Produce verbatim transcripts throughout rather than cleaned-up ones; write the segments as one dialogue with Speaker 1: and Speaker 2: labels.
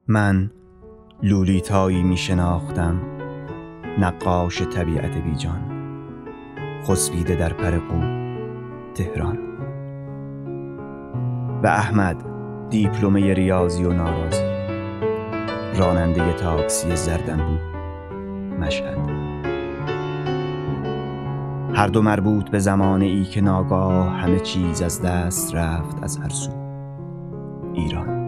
Speaker 1: من لولیتایی می شناختم، نقاش طبیعت بیجان، خسبیده در پرقو تهران. و احمد دیپلمه ریاضی و نارازی، راننده تاکسی زردنبو مشهد. هر دو مربوط به زمانه ای که ناگاه همه چیز از دست رفت از هر سو. ایران.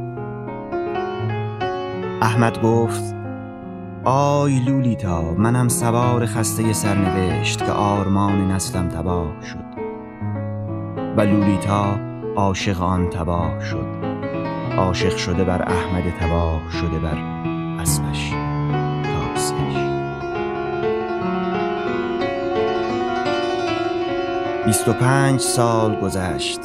Speaker 1: احمد گفت آی لولیتا، منم سوار خسته سرنوشت که آرمان نسلم تباه شد. و لولیتا عاشق آن تباه شد، عاشق شده بر احمد تباه شده بر اسبش تاکسیش. بیست و پنج سال گذشت.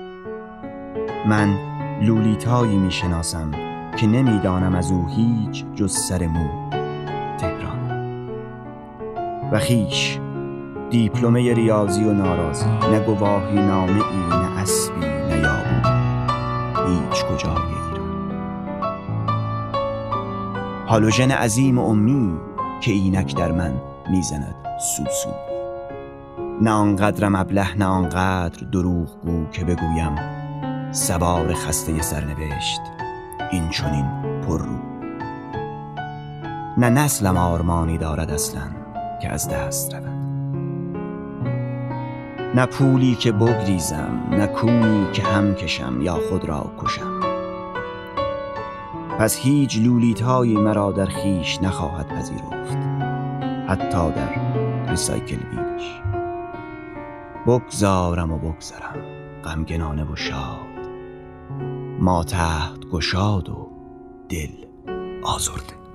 Speaker 1: من لولیتایی می شناسم که نمی دانم از او هیچ جز سر مو تهران. و خیش دیپلمه ریاضی و نارازی، نه گواهی نامه ای، نه اسبی، نه یابو، هیچ کجای ایران. هالوژن عظیم امی که اینک در من میزند سوسو. نه آنقدرم ابله، نه آنقدر دروغ گو که بگویم سوار خسته سرنوشت این چنین پر رو. نه نسلم آرمانی دارد اصلا که از دست رود، نه پولی که بگریزم، نه کونی که هم کشم یا خود را کشم. پس هیچ لولیتایی مرا در خیش نخواهد پذیرفت، حتی در ریسایکل بینش. بگذارم و بگذرم غمگنانه و شاد، ما تحت گشاد و دل آزرده.